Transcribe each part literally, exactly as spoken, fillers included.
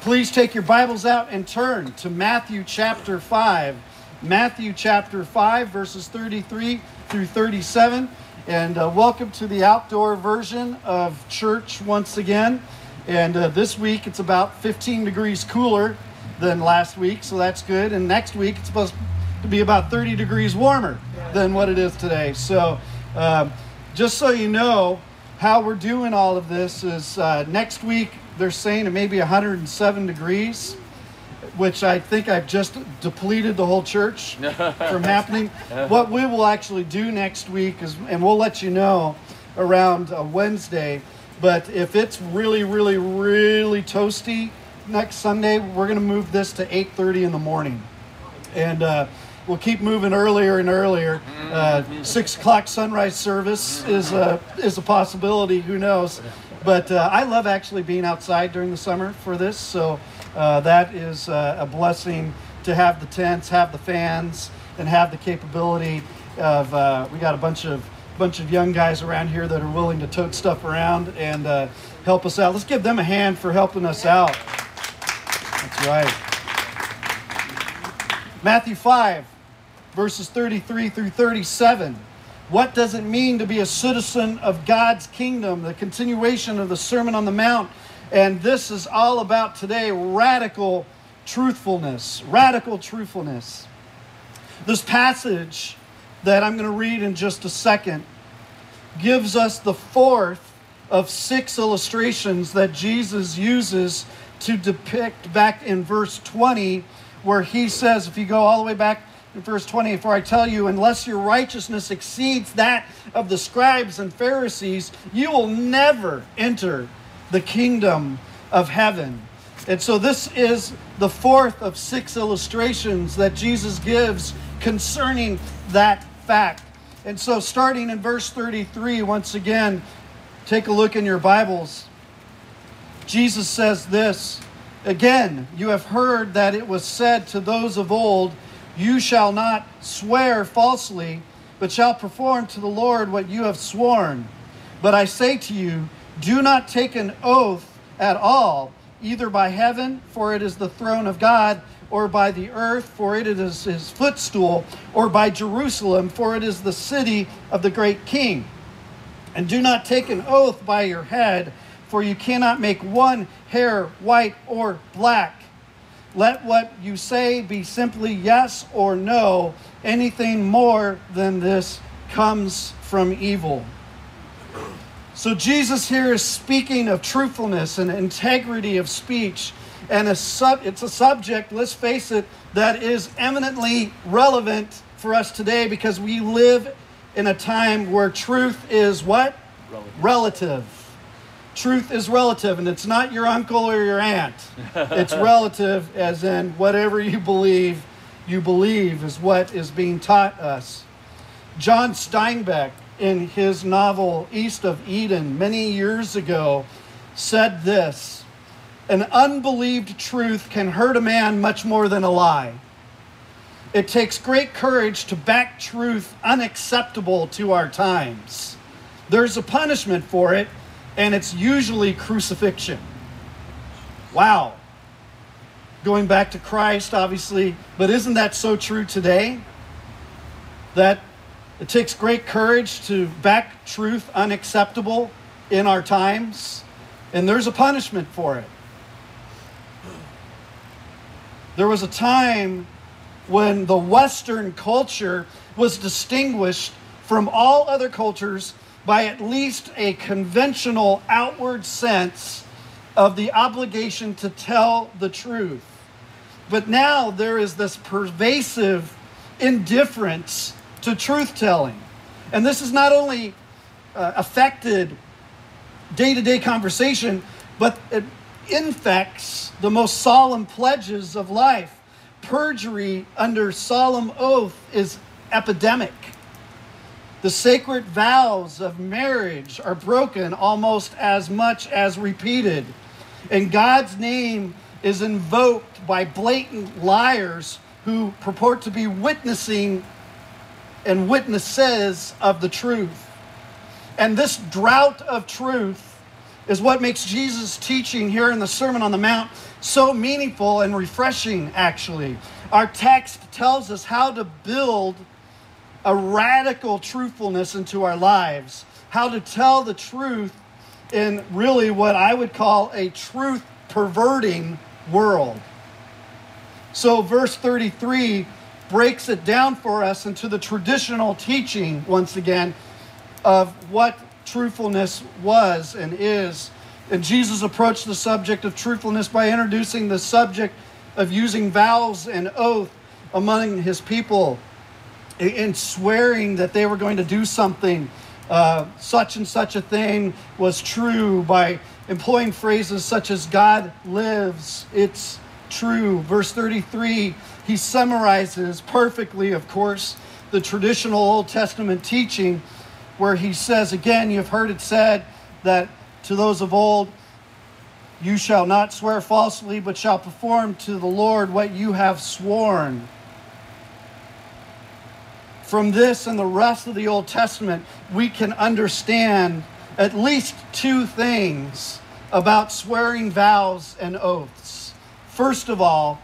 Please take your Bibles out and turn to Matthew chapter five. Matthew chapter five, verses thirty-three through thirty-seven. And uh, welcome to the outdoor version of church once again. And uh, this week it's about fifteen degrees cooler than last week, so that's good. And next week it's supposed to be about thirty degrees warmer than what it is today. So uh, just so you know how we're doing all of this is uh, next week they're saying it may be one hundred seven degrees, which I think I've just depleted the whole church from happening. What we will actually do next week is, and we'll let you know around uh, Wednesday, but if it's really, really, really toasty next Sunday, we're going to move this to eight thirty in the morning. And uh, we'll keep moving earlier and earlier. Uh, six o'clock sunrise service is a, is a possibility, who knows. But uh, I love actually being outside during the summer for this, so uh, that is uh, a blessing to have the tents, have the fans, and have the capability of, uh, we got a bunch of bunch of young guys around here that are willing to tote stuff around and uh, help us out. Let's give them a hand for helping us out. That's right. Matthew five, verses thirty-three through thirty-seven. What does it mean to be a citizen of God's kingdom? The continuation of the Sermon on the Mount. And this is all about today, radical truthfulness. Radical truthfulness. This passage that I'm going to read in just a second gives us the fourth of six illustrations that Jesus uses to depict back in verse twenty, where he says, if you go all the way back in verse twenty, for I tell you, unless your righteousness exceeds that of the scribes and Pharisees, you will never enter the kingdom of heaven. And so this is the fourth of six illustrations that Jesus gives concerning that fact. And so starting in verse thirty-three, once again, take a look in your Bibles. Jesus says this, again, you have heard that it was said to those of old, you shall not swear falsely, but shall perform to the Lord what you have sworn. But I say to you, do not take an oath at all, either by heaven, for it is the throne of God, or by the earth, for it is his footstool, or by Jerusalem, for it is the city of the great king. And do not take an oath by your head, for you cannot make one hair white or black. Let what you say be simply yes or no. Anything more than this comes from evil. So Jesus here is speaking of truthfulness and integrity of speech. And a sub, it's a subject, let's face it, that is eminently relevant for us today because we live in a time where truth is what? Relative. Relative. Truth is relative, and it's not your uncle or your aunt. It's relative, as in whatever you believe, you believe is what is being taught us. John Steinbeck, in his novel East of Eden, many years ago, said this, an unbelieved truth can hurt a man much more than a lie. It takes great courage to back truth unacceptable to our times. There's a punishment for it, and it's usually crucifixion. Wow. Going back to Christ, obviously, but isn't that so true today? That it takes great courage to back truth unacceptable in our times, and there's a punishment for it. There was a time when the Western culture was distinguished from all other cultures by at least a conventional outward sense of the obligation to tell the truth. But now there is this pervasive indifference to truth-telling. And this has not only uh, affected day-to-day conversation, but it infects the most solemn pledges of life. Perjury under solemn oath is epidemic. The sacred vows of marriage are broken almost as much as repeated. And God's name is invoked by blatant liars who purport to be witnessing and witnesses of the truth. And this drought of truth is what makes Jesus' teaching here in the Sermon on the Mount So meaningful and refreshing, actually. Our text tells us how to build a radical truthfulness into our lives, how to tell the truth in really what I would call a truth-perverting world. So verse thirty-three breaks it down for us into the traditional teaching, once again, of what truthfulness was and is. And Jesus approached the subject of truthfulness by introducing the subject of using vows and oath among his people, and swearing that they were going to do something, uh, such and such a thing was true, by employing phrases such as God lives, it's true. Verse thirty-three, he summarizes perfectly, of course, the traditional Old Testament teaching, where he says, again, you've heard it said that to those of old, you shall not swear falsely, but shall perform to the Lord what you have sworn. From this and the rest of the Old Testament, we can understand at least two things about swearing vows and oaths. First of all,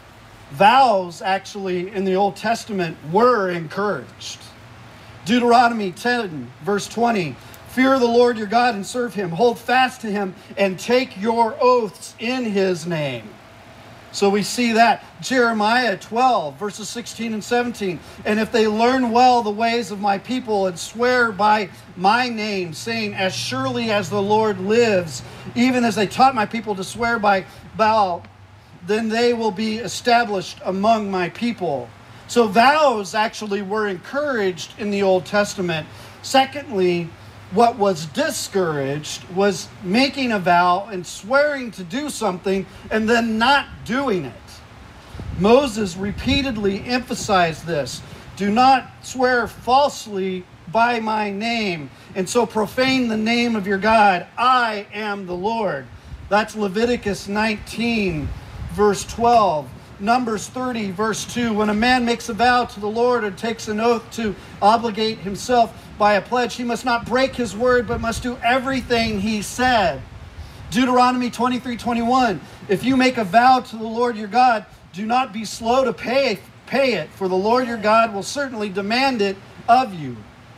vows actually in the Old Testament were encouraged. Deuteronomy ten, verse twenty, fear the Lord your God and serve him. Hold fast to him and take your oaths in his name. So we see that. Jeremiah twelve, verses sixteen and seventeen. And if they learn well the ways of my people and swear by my name, saying, as surely as the Lord lives, even as they taught my people to swear by Baal, then they will be established among my people. So vows actually were encouraged in the Old Testament. Secondly, what was discouraged was making a vow and swearing to do something and then not doing it. Moses repeatedly emphasized this. Do not swear falsely by my name, and so profane the name of your God. I am the Lord. That's Leviticus nineteen, verse twelve. Numbers thirty, verse two. When a man makes a vow to the Lord and takes an oath to obligate himself by a pledge, he must not break his word, but must do everything he said. Deuteronomy twenty-three, twenty-one. If you make a vow to the Lord your God, do not be slow to pay, pay it, for the Lord your God will certainly demand it of you.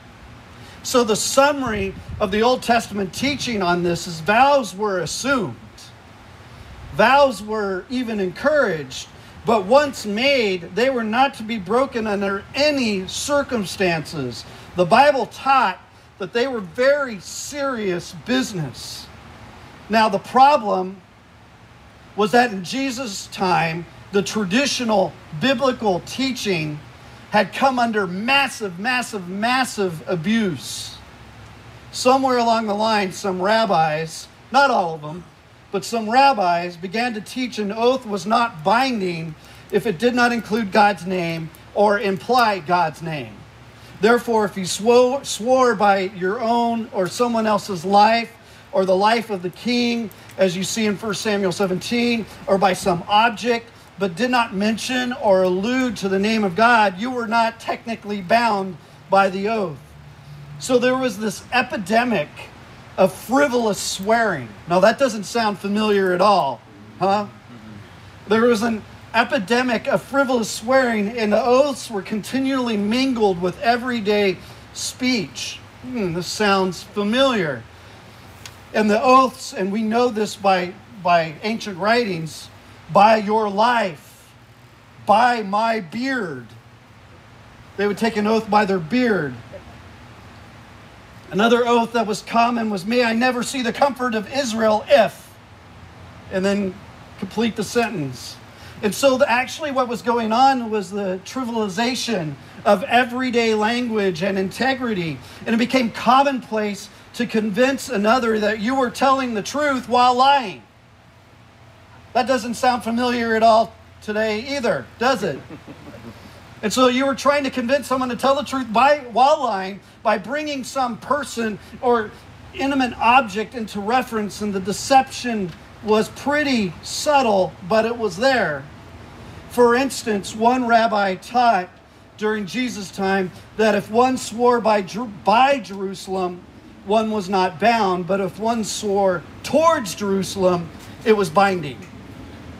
So the summary of the Old Testament teaching on this is vows were assumed. Vows were even encouraged, but once made, they were not to be broken under any circumstances. The Bible taught that they were very serious business. Now, the problem was that in Jesus' time, the traditional biblical teaching had come under massive, massive, massive abuse. Somewhere along the line, some rabbis, not all of them, but some rabbis began to teach an oath was not binding if it did not include God's name or imply God's name. Therefore, if you swore, swore by your own or someone else's life, or the life of the king, as you see in First Samuel seventeen, or by some object, but did not mention or allude to the name of God, you were not technically bound by the oath. So there was this epidemic of frivolous swearing. Now that doesn't sound familiar at all, huh? There was an epidemic of frivolous swearing, and the oaths were continually mingled with everyday speech. Hmm, this sounds familiar. And the oaths, and we know this by, by ancient writings, by your life, by my beard. They would take an oath by their beard. Another oath that was common was, may I never see the comfort of Israel if, and then complete the sentence. And so the, actually what was going on was the trivialization of everyday language and integrity. And it became commonplace to convince another that you were telling the truth while lying. That doesn't sound familiar at all today either, does it? And so you were trying to convince someone to tell the truth by while lying by bringing some person or inanimate object into reference, and the deception was pretty subtle, but it was there. For instance, one rabbi taught during Jesus' time that if one swore by, by Jerusalem, one was not bound, but if one swore towards Jerusalem, it was binding.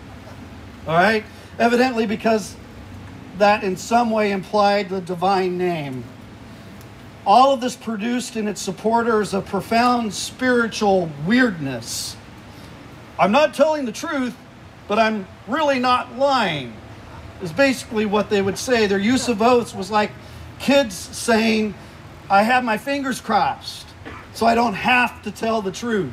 All right? Evidently because that in some way implied the divine name. All of this produced in its supporters a profound spiritual weirdness. I'm not telling the truth, but I'm really not lying, is basically what they would say. Their use of oaths was like kids saying, I have my fingers crossed, so I don't have to tell the truth.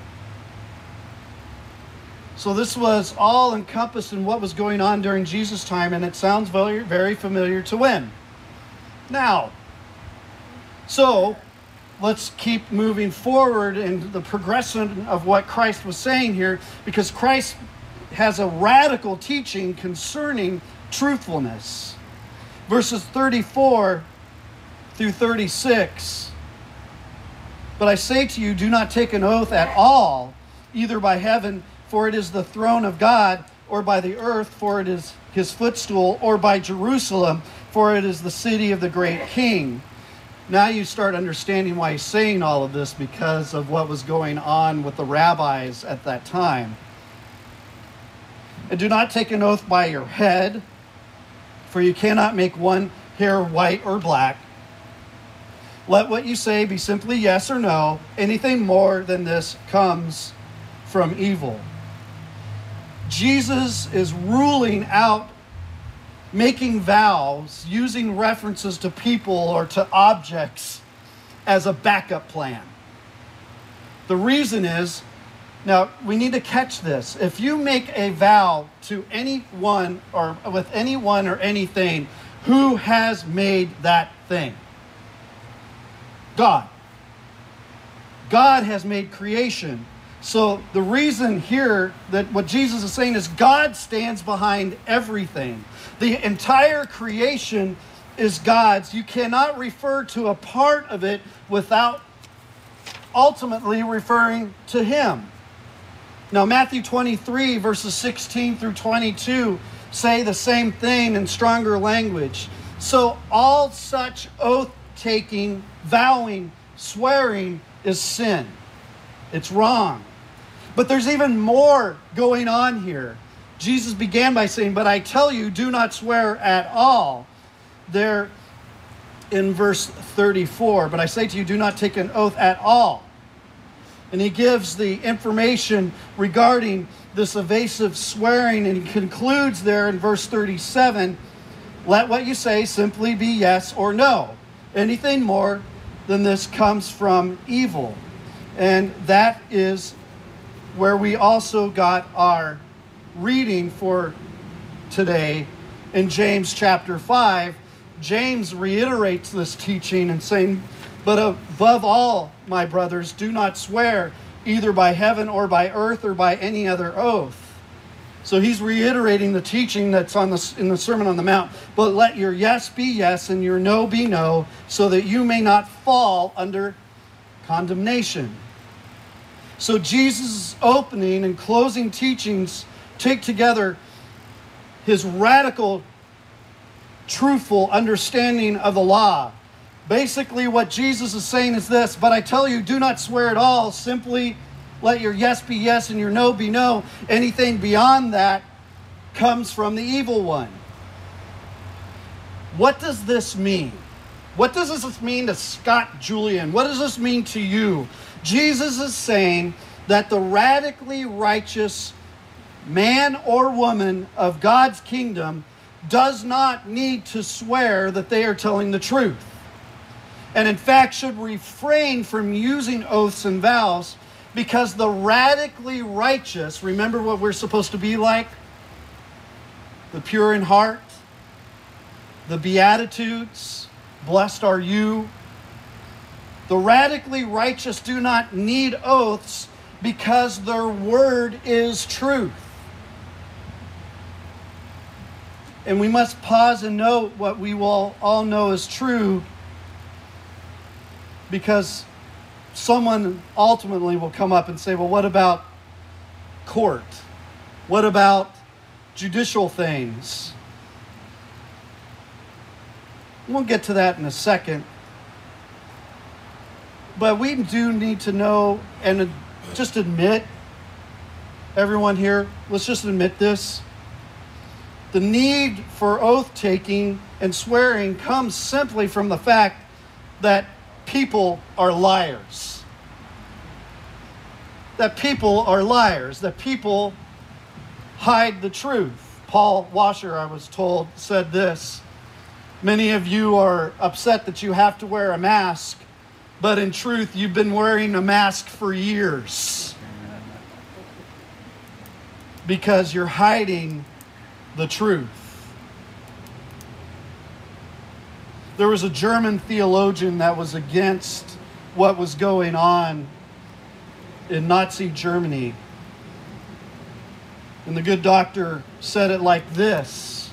So this was all encompassed in what was going on during Jesus' time, and it sounds very, very familiar to when? Now. So, let's keep moving forward in the progression of what Christ was saying here, because Christ has a radical teaching concerning truthfulness. Verses thirty-four through thirty-six. But I say to you, do not take an oath at all, either by heaven, for it is the throne of God, or by the earth, for it is his footstool, or by Jerusalem, for it is the city of the great king. Now you start understanding why he's saying all of this, because of what was going on with the rabbis at that time. And do not take an oath by your head, for you cannot make one hair white or black. Let what you say be simply yes or no. Anything more than this comes from evil. Jesus is ruling out making vows using references to people or to objects as a backup plan. The reason is, now we need to catch this. If you make a vow to anyone or with anyone or anything, who has made that thing? God. God has made creation. So the reason here that what Jesus is saying is God stands behind everything. The entire creation is God's. You cannot refer to a part of it without ultimately referring to Him. Now, Matthew twenty-three, verses sixteen through twenty-two say the same thing in stronger language. So all such oath-taking, vowing, swearing is sin. It's wrong. But there's even more going on here. Jesus began by saying, but I tell you, do not swear at all. There in verse thirty-four, but I say to you, do not take an oath at all. And he gives the information regarding this evasive swearing, and he concludes there in verse thirty-seven, let what you say simply be yes or no. Anything more than this comes from evil. And that is where we also got our reading for today in James chapter five. James reiterates this teaching and saying, but above all, my brothers, do not swear either by heaven or by earth or by any other oath. So he's reiterating the teaching that's on the, in the Sermon on the Mount. But let your yes be yes and your no be no, so that you may not fall under condemnation. So Jesus' opening and closing teachings take together his radical, truthful understanding of the law. Basically, what Jesus is saying is this, but I tell you, do not swear at all. Simply let your yes be yes and your no be no. Anything beyond that comes from the evil one. What does this mean? What does this mean to Scott Julian? What does this mean to you? Jesus is saying that the radically righteous man or woman of God's kingdom does not need to swear that they are telling the truth. And in fact should refrain from using oaths and vows, because the radically righteous, remember what we're supposed to be like? The pure in heart, the Beatitudes, blessed are you. The radically righteous do not need oaths because their word is truth. And we must pause and note what we will all know is true, because someone ultimately will come up and say, well, what about court? What about judicial things? We'll get to that in a second. But we do need to know and just admit, everyone here, let's just admit this. The need for oath-taking and swearing comes simply from the fact that people are liars. That people are liars. That people hide the truth. Paul Washer, I was told, said this: many of you are upset that you have to wear a mask, but in truth, you've been wearing a mask for years because you're hiding the truth. There was a German theologian that was against what was going on in Nazi Germany. And the good doctor said it like this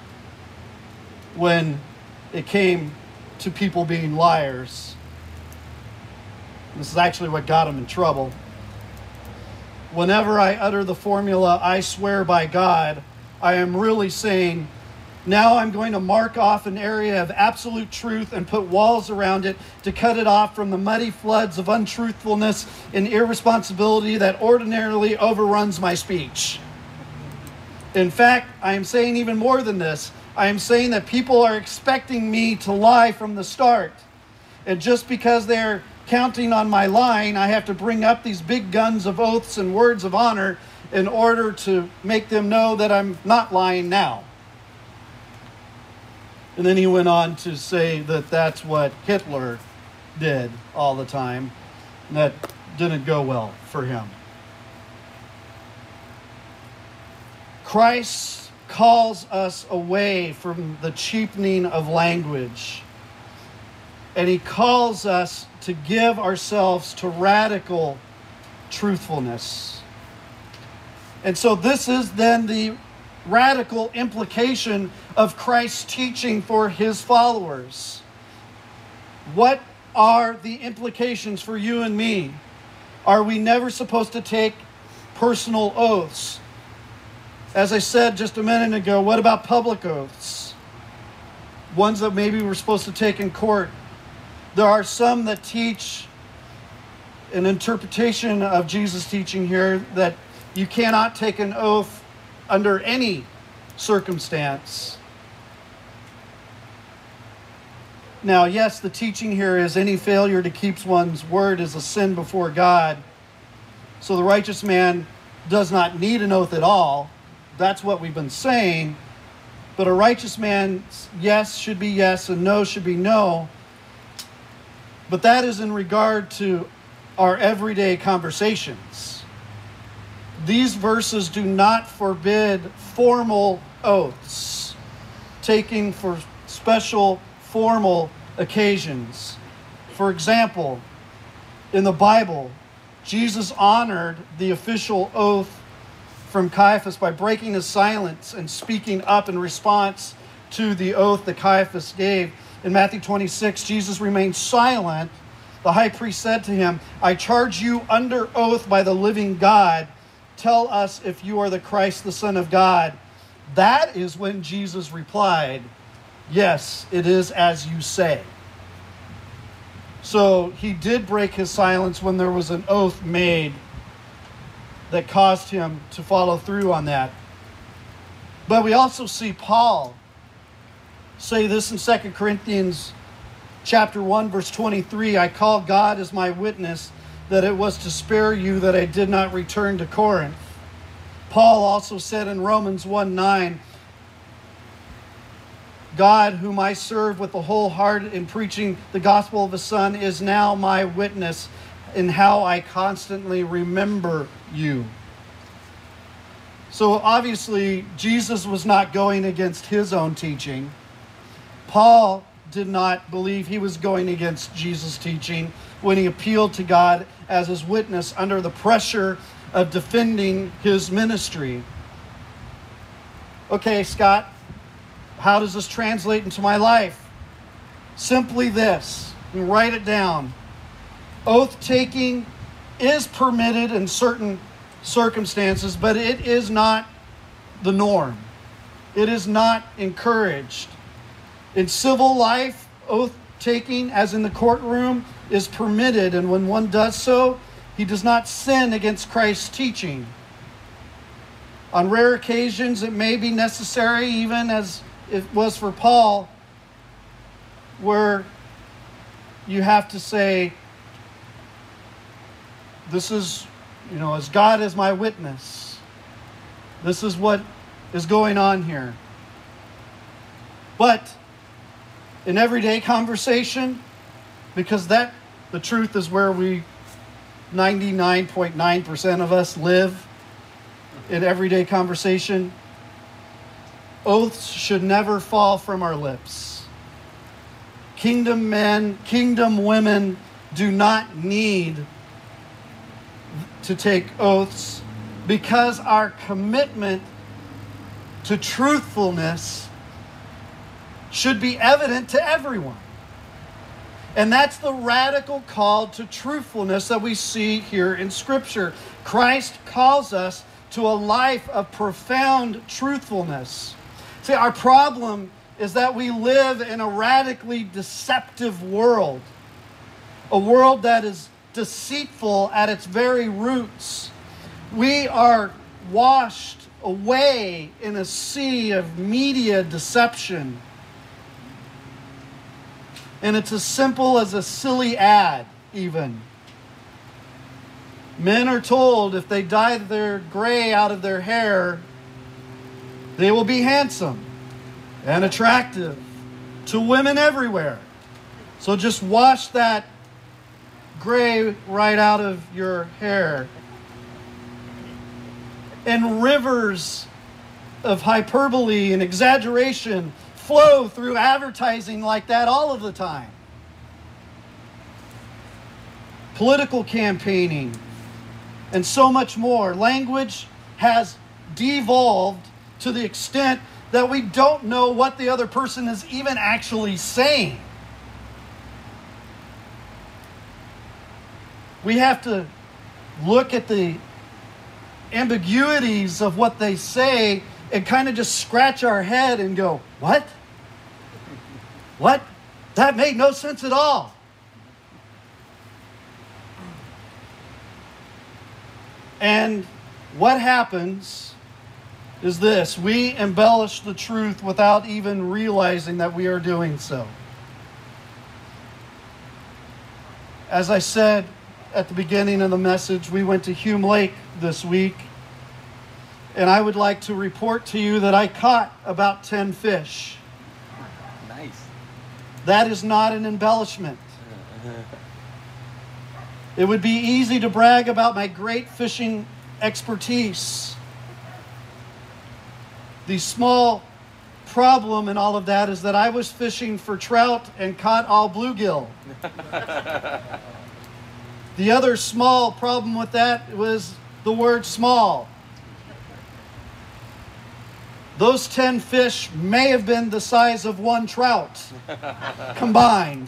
when it came to people being liars. This is actually what got him in trouble. Whenever I utter the formula, "I swear by God," I am really saying, now I'm going to mark off an area of absolute truth and put walls around it to cut it off from the muddy floods of untruthfulness and irresponsibility that ordinarily overruns my speech. In fact, I am saying even more than this. I am saying that people are expecting me to lie from the start. And just because they're counting on my lying, I have to bring up these big guns of oaths and words of honor in order to make them know that I'm not lying now. And then he went on to say that that's what Hitler did all the time. And that didn't go well for him. Christ calls us away from the cheapening of language. And he calls us to give ourselves to radical truthfulness. And so this is then the radical implication of Christ's teaching for his followers. What are the implications for you and me? Are we never supposed to take personal oaths? As I said just a minute ago, what about public oaths? Ones that maybe we're supposed to take in court. There are some that teach an interpretation of Jesus' teaching here that you cannot take an oath under any circumstance. Now, yes, the teaching here is any failure to keep one's word is a sin before God. So the righteous man does not need an oath at all. That's what we've been saying. But a righteous man's yes should be yes and no should be no. But that is in regard to our everyday conversations. These verses do not forbid formal oaths, taking for special formal occasions. For example, in the Bible, Jesus honored the official oath from Caiaphas by breaking his silence and speaking up in response to the oath that Caiaphas gave. In Matthew twenty-six, Jesus remained silent. The high priest said to him, "I charge you under oath by the living God, tell us if you are the Christ, the Son of God." That is when Jesus replied, "Yes, it is as you say." So he did break his silence when there was an oath made that caused him to follow through on that. But we also see Paul say this in Second Corinthians chapter one, verse twenty-three, "I call God as my witness that it was to spare you that I did not return to Corinth." Paul also said in Romans one nine, "God, whom I serve with the whole heart in preaching the gospel of the Son, is now my witness in how I constantly remember you." So obviously, Jesus was not going against his own teaching. Paul did not believe he was going against Jesus' teaching when he appealed to God as his witness under the pressure of defending his ministry. Okay, Scott, how does this translate into my life? Simply this, you write it down. Oath-taking is permitted in certain circumstances, but it is not the norm. It is not encouraged. In civil life, oath-taking, as in the courtroom, is permitted, and when one does so, he does not sin against Christ's teaching. On rare occasions, it may be necessary, even as it was for Paul, where you have to say, this is, you know, as God is my witness, this is what is going on here. But in everyday conversation, because that, the truth is where we, ninety-nine point nine percent of us live, in everyday conversation, oaths should never fall from our lips. Kingdom men, kingdom women do not need to take oaths, because our commitment to truthfulness should be evident to everyone. And that's the radical call to truthfulness that we see here in Scripture. Christ calls us to a life of profound truthfulness. See, our problem is that we live in a radically deceptive world. A world that is deceitful at its very roots. We are washed away in a sea of media deception. And it's as simple as a silly ad, even. Men are told if they dye their gray out of their hair, they will be handsome and attractive to women everywhere. So just wash that gray right out of your hair. And rivers of hyperbole and exaggeration flow through advertising like that all of the time. Political campaigning and so much more. Language has devolved to the extent that we don't know what the other person is even actually saying. We have to look at the ambiguities of what they say and kind of just scratch our head and go, what? What? That made no sense at all. And what happens is this: we embellish the truth without even realizing that we are doing so. As I said at the beginning of the message, we went to Hume Lake this week, and I would like to report to you that I caught about ten fish. Nice. That is not an embellishment. It would be easy to brag about my great fishing expertise. The small problem in all of that is that I was fishing for trout and caught all bluegill. The other small problem with that was the word small. Those ten fish may have been the size of one trout combined.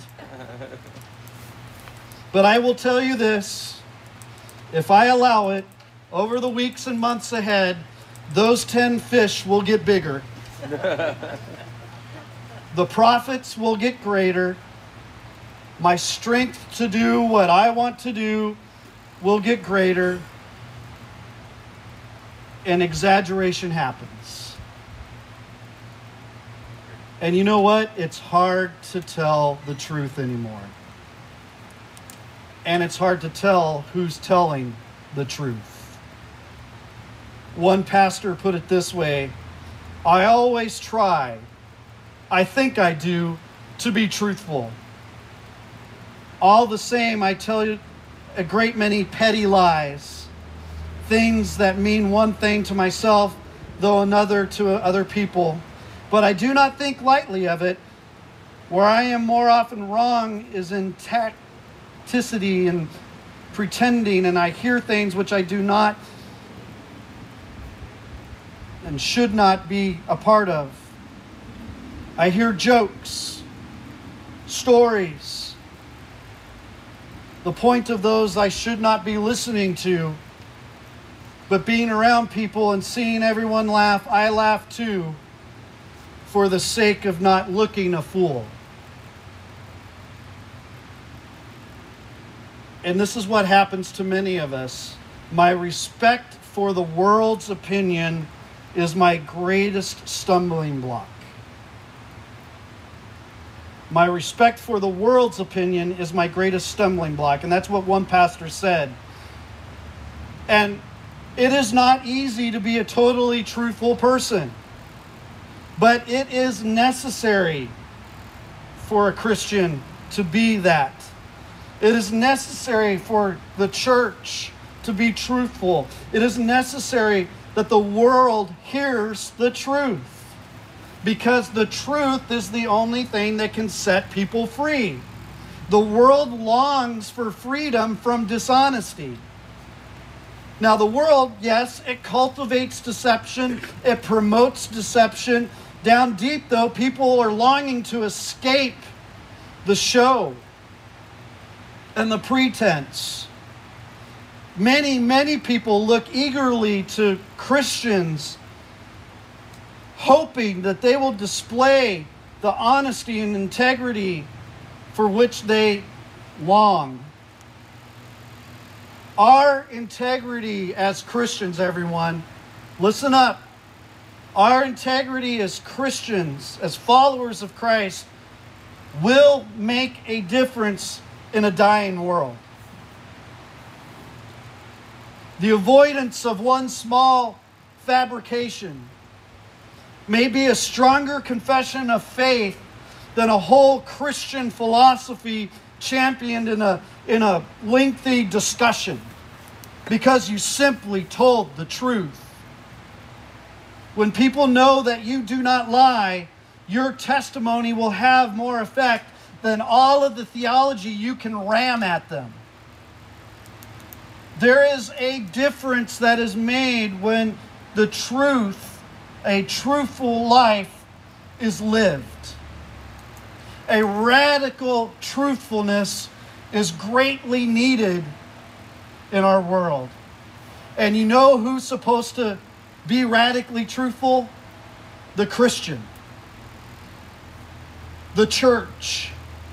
But I will tell you this, if I allow it, over the weeks and months ahead, those ten fish will get bigger. The profits will get greater. My strength to do what I want to do will get greater. And exaggeration happens. And you know what? It's hard to tell the truth anymore. And it's hard to tell who's telling the truth. One pastor put it this way: I always try, I think I do, to be truthful. All the same, I tell you a great many petty lies. Things that mean one thing to myself, though another to other people. But I do not think lightly of it. Where I am more often wrong is in tacticity and pretending, and I hear things which I do not and should not be a part of. I hear jokes, stories, the point of those I should not be listening to, but being around people and seeing everyone laugh, I laugh too, for the sake of not looking a fool. And this is what happens to many of us. My respect for the world's opinion is my greatest stumbling block. My respect for the world's opinion is my greatest stumbling block. And that's what one pastor said. And it is not easy to be a totally truthful person. But it is necessary for a Christian to be that. It is necessary for the church to be truthful. It is necessary that the world hears the truth. Because the truth is the only thing that can set people free. The world longs for freedom from dishonesty. Now the world, yes, it cultivates deception. It promotes deception. Down deep, though, people are longing to escape the show and the pretense. Many, many people look eagerly to Christians, hoping that they will display the honesty and integrity for which they long. Our integrity as Christians, everyone, listen up. Our integrity as Christians, as followers of Christ, will make a difference in a dying world. The avoidance of one small fabrication may be a stronger confession of faith than a whole Christian philosophy championed in a, in a lengthy discussion because you simply told the truth. When people know that you do not lie, your testimony will have more effect than all of the theology you can ram at them. There is a difference that is made when the truth, a truthful life, is lived. A radical truthfulness is greatly needed in our world. And you know who's supposed to be radically truthful? The Christian. The church.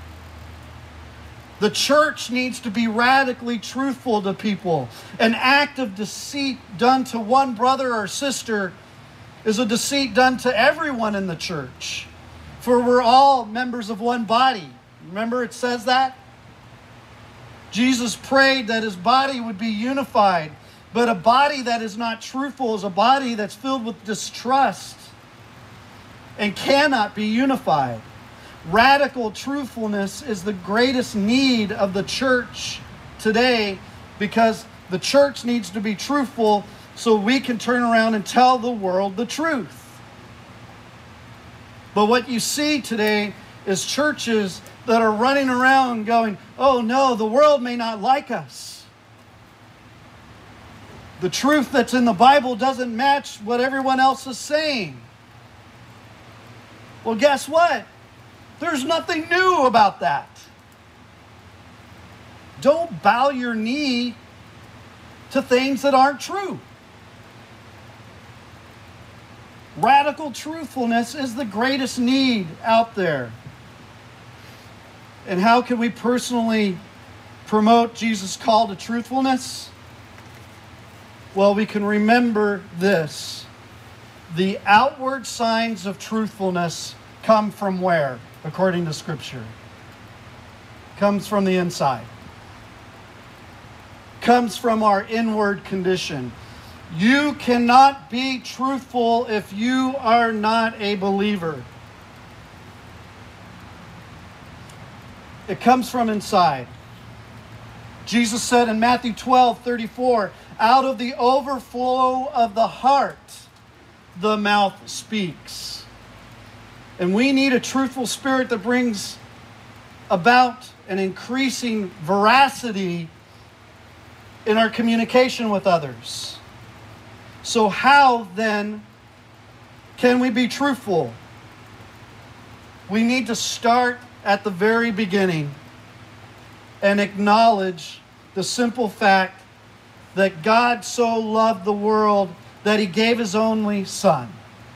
The church needs to be radically truthful to people. An act of deceit done to one brother or sister is a deceit done to everyone in the church. For we're all members of one body. Remember it says that? Jesus prayed that his body would be unified. But a body that is not truthful is a body that's filled with distrust and cannot be unified. Radical truthfulness is the greatest need of the church today because the church needs to be truthful so we can turn around and tell the world the truth. But what you see today is churches that are running around going, oh no, the world may not like us. The truth that's in the Bible doesn't match what everyone else is saying. Well, guess what? There's nothing new about that. Don't bow your knee to things that aren't true. Radical truthfulness is the greatest need out there. And how can we personally promote Jesus' call to truthfulness? Well, we can remember this. The outward signs of truthfulness come from where, according to Scripture? Comes from the inside. Comes from our inward condition. You cannot be truthful if you are not a believer. It comes from inside. Jesus said in Matthew twelve thirty-four, out of the overflow of the heart, the mouth speaks. And we need a truthful spirit that brings about an increasing veracity in our communication with others. So how then can we be truthful? We need to start at the very beginning and acknowledge the simple fact that God so loved the world that He gave His only Son.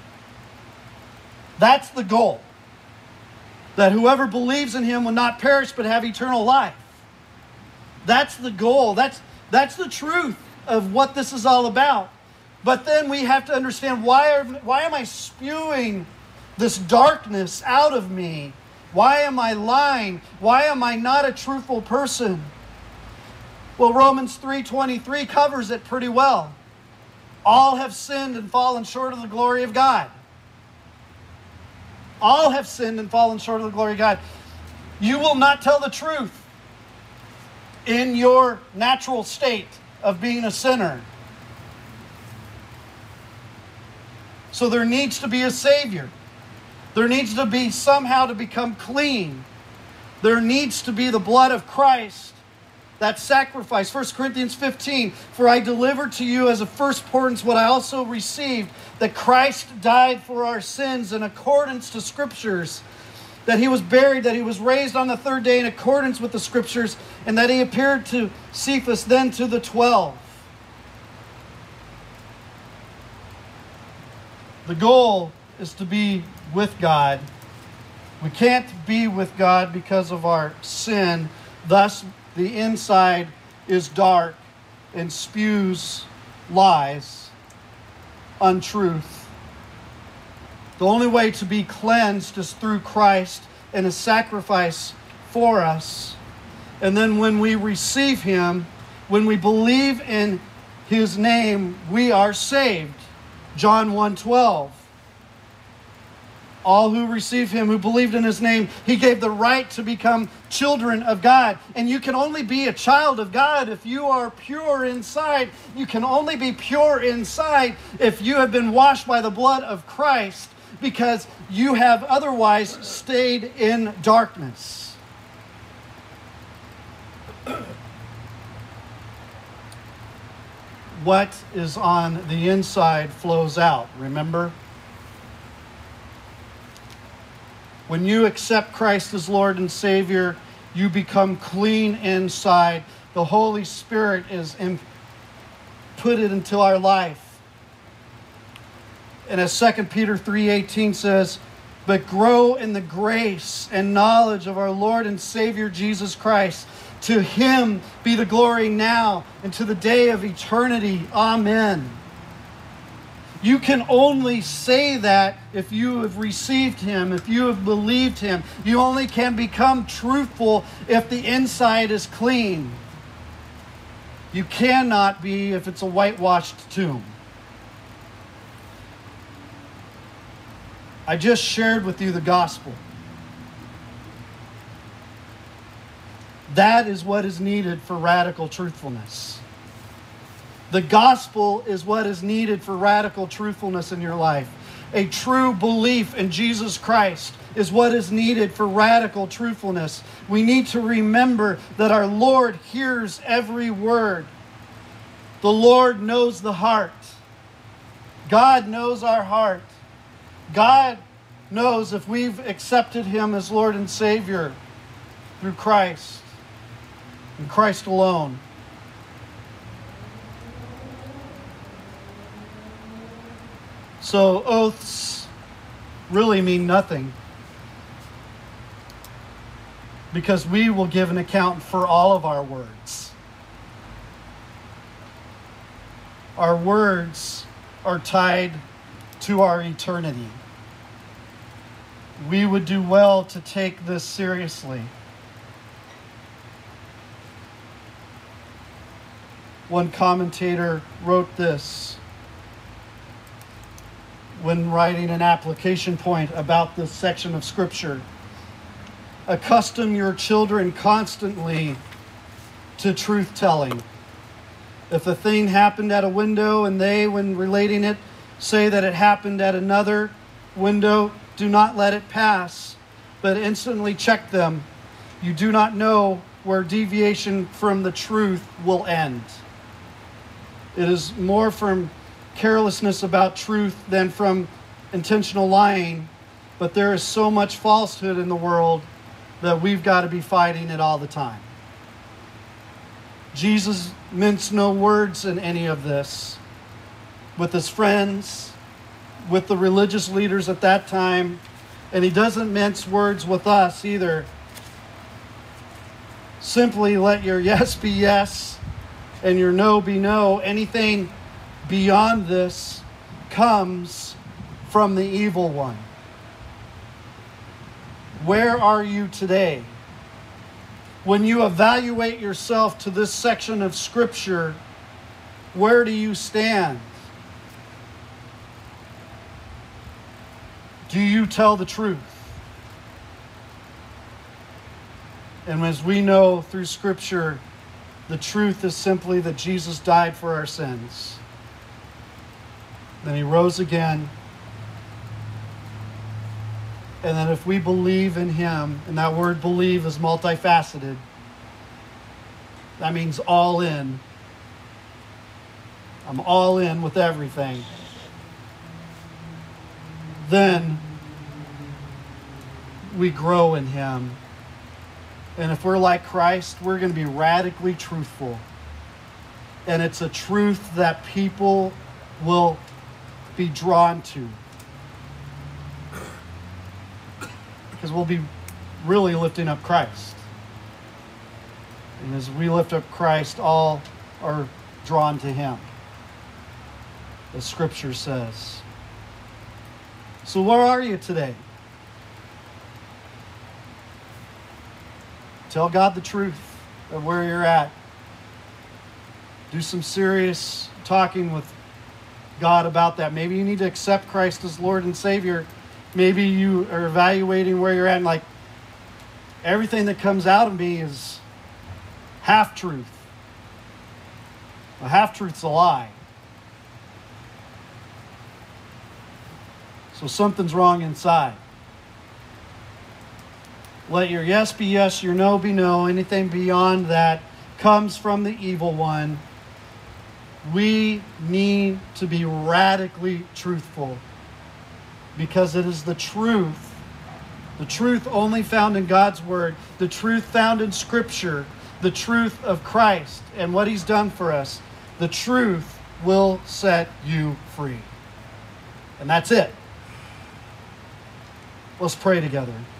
That's the goal. That whoever believes in Him will not perish but have eternal life. That's the goal. That's, that's the truth of what this is all about. But then we have to understand, why, are, why am I spewing this darkness out of me? Why am I lying? Why am I not a truthful person? Well, Romans three twenty-three covers it pretty well. All have sinned and fallen short of the glory of God. All have sinned and fallen short of the glory of God. You will not tell the truth in your natural state of being a sinner. So there needs to be a Savior. There needs to be somehow to become clean. There needs to be the blood of Christ, that sacrifice. First Corinthians fifteen, for I delivered to you as a first importance what I also received, that Christ died for our sins in accordance to Scriptures, that he was buried, that he was raised on the third day in accordance with the Scriptures, and that he appeared to Cephas, then to the twelve. The goal is to be with God. We can't be with God because of our sin. Thus, the inside is dark and spews lies, untruth. The only way to be cleansed is through Christ and His sacrifice for us. And then when we receive Him, when we believe in His name, we are saved. John one twelve. All who receive Him, who believed in His name, He gave the right to become children of God. And you can only be a child of God if you are pure inside. You can only be pure inside if you have been washed by the blood of Christ, because you have otherwise stayed in darkness. What is on the inside flows out, remember? When you accept Christ as Lord and Savior, you become clean inside. The Holy Spirit is in, put it into our life. And as Second Peter three eighteen says, but grow in the grace and knowledge of our Lord and Savior Jesus Christ. To Him be the glory now and to the day of eternity. Amen. You can only say that if you have received Him, if you have believed Him. You only can become truthful if the inside is clean. You cannot be if it's a whitewashed tomb. I just shared with you the gospel. That is what is needed for radical truthfulness. The gospel is what is needed for radical truthfulness in your life. A true belief in Jesus Christ is what is needed for radical truthfulness. We need to remember that our Lord hears every word. The Lord knows the heart. God knows our heart. God knows if we've accepted Him as Lord and Savior through Christ and Christ alone. So oaths really mean nothing, because we will give an account for all of our words. Our words are tied to our eternity. We would do well to take this seriously. One commentator wrote this when writing an application point about this section of Scripture. Accustom your children constantly to truth-telling. If a thing happened at a window and they, when relating it, say that it happened at another window, do not let it pass, but instantly check them. You do not know where deviation from the truth will end. It is more from carelessness about truth than from intentional lying, but there is so much falsehood in the world that we've got to be fighting it all the time. Jesus minced no words in any of this. With His friends, with the religious leaders at that time, and He doesn't mince words with us either. Simply let your yes be yes and your no be no. Anything beyond this comes from the evil one. Where are you today? When you evaluate yourself to this section of Scripture, where do you stand? Do you tell the truth? And as we know through Scripture, the truth is simply that Jesus died for our sins. Then He rose again. And then if we believe in Him, and that word believe is multifaceted, that means all in. I'm all in with everything. Then we grow in Him. And if we're like Christ, we're going to be radically truthful. And it's a truth that people will be drawn to. Because we'll be really lifting up Christ. And as we lift up Christ, all are drawn to Him, as Scripture says. So where are you today? Tell God the truth of where you're at. Do some serious talking with God about that. Maybe you need to accept Christ as Lord and Savior. Maybe you are evaluating where you're at and like, everything that comes out of me is half-truth. A half-truth's a lie. So something's wrong inside. Let your yes be yes, your no be no. Anything beyond that comes from the evil one. We need to be radically truthful because it is the truth, the truth only found in God's Word, the truth found in Scripture, the truth of Christ and what He's done for us. The truth will set you free. And that's it. Let's pray together.